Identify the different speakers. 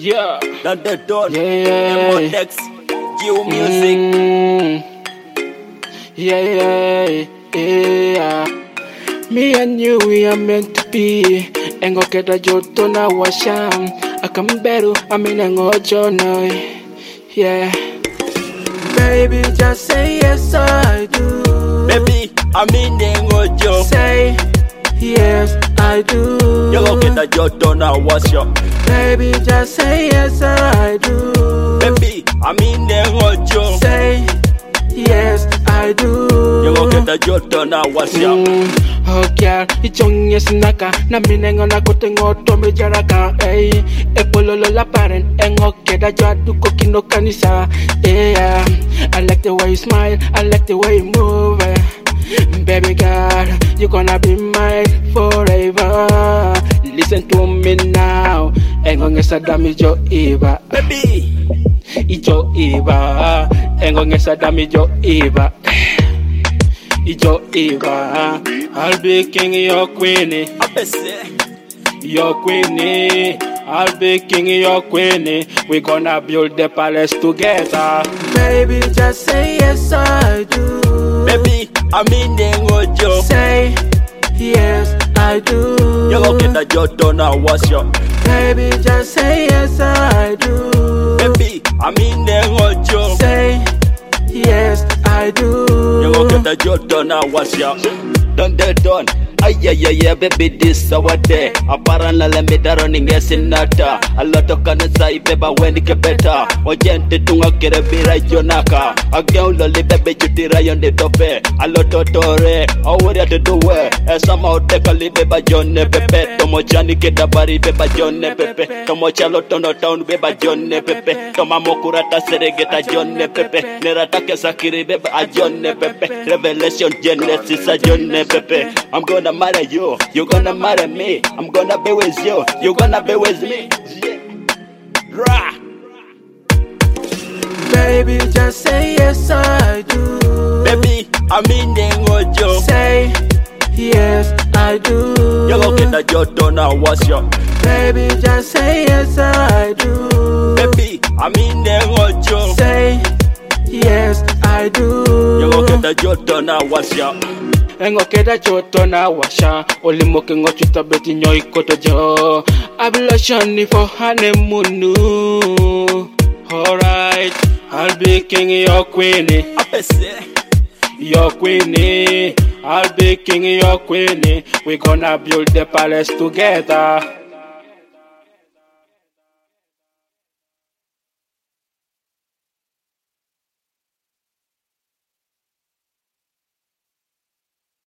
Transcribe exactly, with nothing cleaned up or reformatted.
Speaker 1: Yeah.
Speaker 2: Done the done.
Speaker 1: Yeah.
Speaker 2: Emotex. Geo music.
Speaker 1: Mm. Yeah, yeah, yeah. Me and you, we are meant to be. Engo keda joto na washam. Akamberu, amina ngojo no. Yeah. Baby, just say yes, I do.
Speaker 2: Baby, I'm in the ngojo.
Speaker 1: Say yes, I do.
Speaker 2: Engo keda joto na washam.
Speaker 1: Baby, just say yes, I do.
Speaker 2: Baby, I'm in the ngojo.
Speaker 1: Say yes, I do.
Speaker 2: Engo keda joto na washam.
Speaker 1: Mm. Oh girl, ichonye sinaka na minengo na kote ngoto mejaraka. Ey, epololo la paren engo keda jadu kokino kanisa. Yeah, I like the way you smile, I like the way you move. eh. Baby girl, you gonna be mine forever. Listen to me now. Engo ngesa dami jo iba.
Speaker 2: Baby,
Speaker 1: Ijo iba. Engo ngesa dami jo iba. Ijo iba. I'll be king, your queenie.
Speaker 2: apese.
Speaker 1: Your queenie. I'll be king, your queenie. We gonna build the palace together. Baby, just say yes, I do.
Speaker 2: Baby, I'm in the ngojo.
Speaker 1: Say yes, I do.
Speaker 2: Engo keda joto na washam.
Speaker 1: Baby, just say yes, I do.
Speaker 2: Baby, I'm in the ngojo.
Speaker 1: Say yes, I do.
Speaker 2: Engo keda joto na washam. Done the done. Ay ay ay ay, baby, this our day. Aparan la le medaro ninge sinata. A lot of kanasa ibeba weni ke beta. Ojente tunga kere bira jonaka. Again loli baby jutira yonde tope. A lot of tore. Awori ate dowe. Esama oteka li beba jone pepe. Tomo chani keda bari beba jone pepe. Tomo chalo tono town beba jone pepe. Toma mokurata seregeta jone pepe. Nerata kesakiri beba a jone pepe. Revelation Genesis a jone pepe. I'm gonna marry you, you gonna marry me. I'm gonna be with you, you gonna be with me. Yeah. Rah.
Speaker 1: Baby, just say yes, I do.
Speaker 2: Baby, I'm in the ngojo.
Speaker 1: Say yes, I do.
Speaker 2: Engo keda joto na washam.
Speaker 1: Baby, just say yes, I do.
Speaker 2: Baby, I'm in the ngojo.
Speaker 1: Say yes, I do.
Speaker 2: Engo keda joto na washam.
Speaker 1: Engo keda choto na washa. Olimo ke ngo chuta beti nyoi koto jo. Ablation for honeymoon. Alright, I'll be king, your queenie.
Speaker 2: Apese.
Speaker 1: Your queenie. I'll be king, your queenie. We gonna build the palace together.